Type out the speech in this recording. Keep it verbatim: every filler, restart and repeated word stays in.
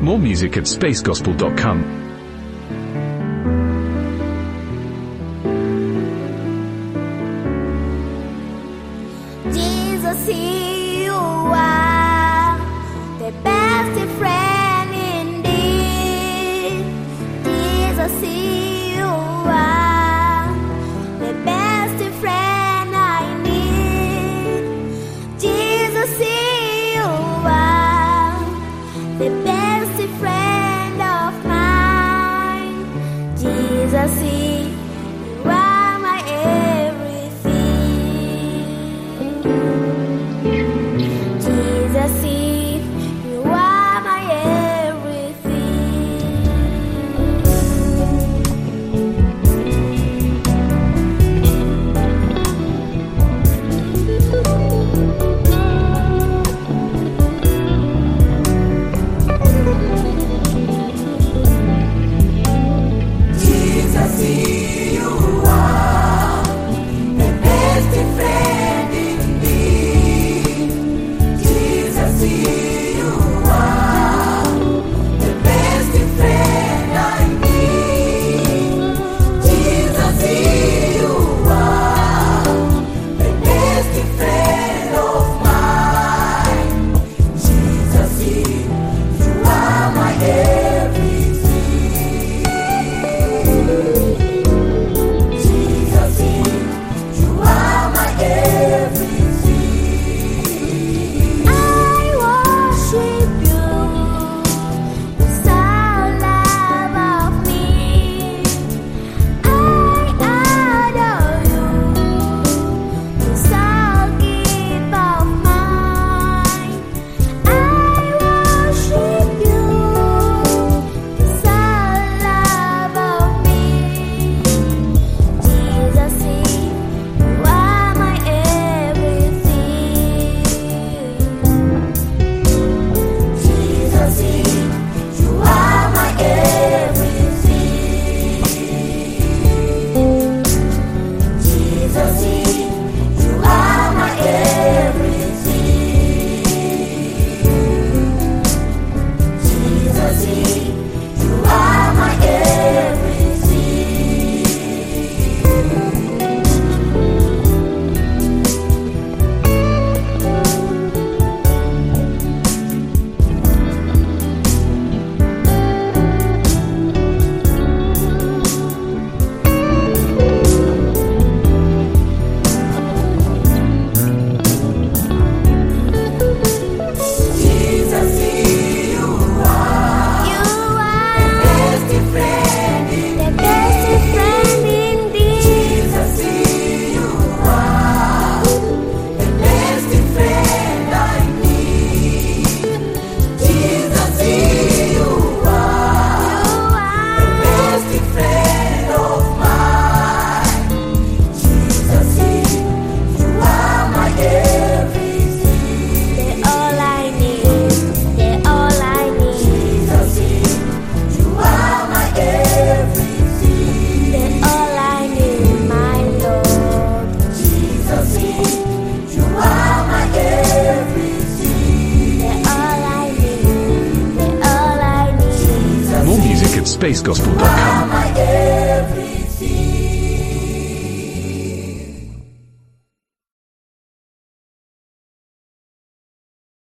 More music at space gospel dot com. Jesus, you are the best friend indeed. Jesus, you are the best friend I need. Jesus, you are the best friend of mine. Jesus, you are my everything. Jesus, you are my space gospel dot com.